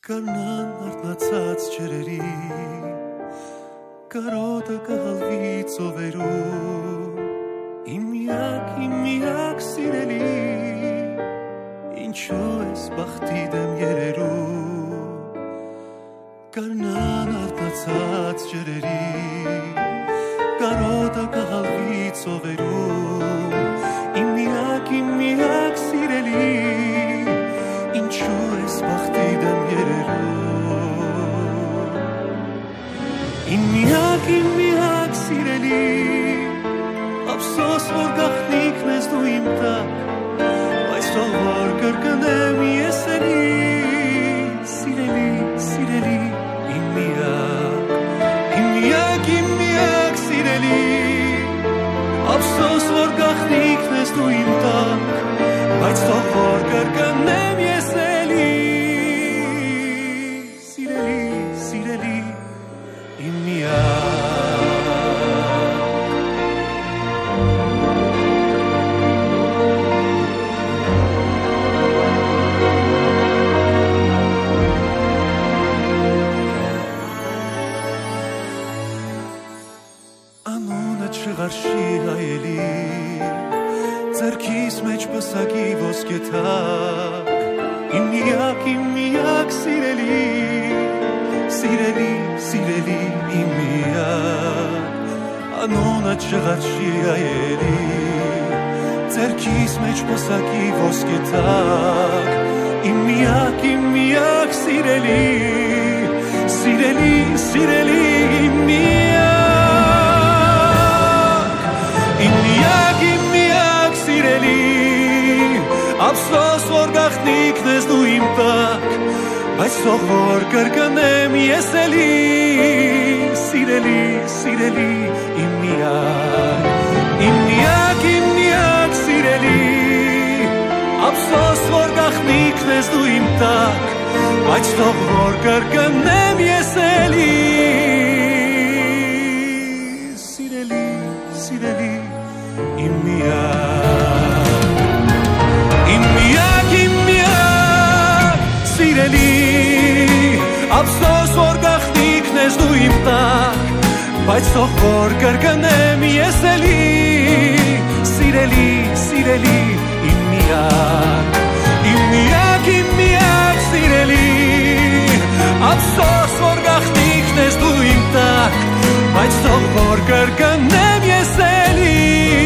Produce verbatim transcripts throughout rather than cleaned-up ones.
Կառնան արթնացած ջրերի, կարոտը կհալվի ծովերում, իմ միակ, իմ միակ սիրելի, ինչու ես բախտի դեմ երերում, կառնան արթնացած ջրերի, կարոտը կհալվի ծովերում, իմ միակ, իմ միակ սիրելի, ինչու ես բախտի դեմ երերում, իմ միակ, իմ միակ սիրելի, ափսոս որ գաղտնիքն ես դու իմ տակ, բայց թող որ կրկնեմ ես էլի, սիրելի, սիրելի, իմ միակ, իմ միակ, իմ միակ սիրելի, ափսոս որ գաղտնիքն ես դու իմ տակ, բայց թող որ կրկնեմ ես էլի, սիրելի, սիրելի, իմ միակ. Անունը չղարշի հայելի, ձեռքիս մեջ պսակի ոսկե թակ, իմ միակ, իմ միակ սիրելի, սիրելի, սիրելի, իմ միակ, անունը չղարշի հայելի, ձեռքիս մեջ պսակի ոսկե թակ, իմ միակ, իմ միակ սիրելի, սիրելի, սիրելի, իմ միակ, իմ միակ, իմ միակ սիրելի, ափսոս որ գաղտնիքն ես դու իմ տակ, բայց թող որ կրկնեմ ես էլի, սիրելի, սիրելի, իմ միակ, իմ միակ, իմ միակ սիրելի, ափսոս որ գաղտնիքն ես դու իմ տակ, բայց թող որ կրկնեմ ես էլի, սիրելի, սիրելի, իմ միակ, իմ միակ, իմ միակ սիրելի, ափսոս որ գաղտնիքն ես դու իմ տակ, բայց թող որ կրկնեմ ես էլի, սիրելի, սիրելի, իմ միակ, իմ միակ, իմ միակ սիրելի, ափսոս որ գաղտնիքն ես դու իմ տակ, բայց թող որ կրկնեմ ես էլի,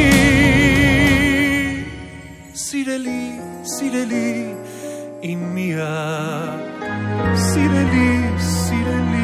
սիրելի, սիրելի, իմ միակ, սիրելի, սիրելի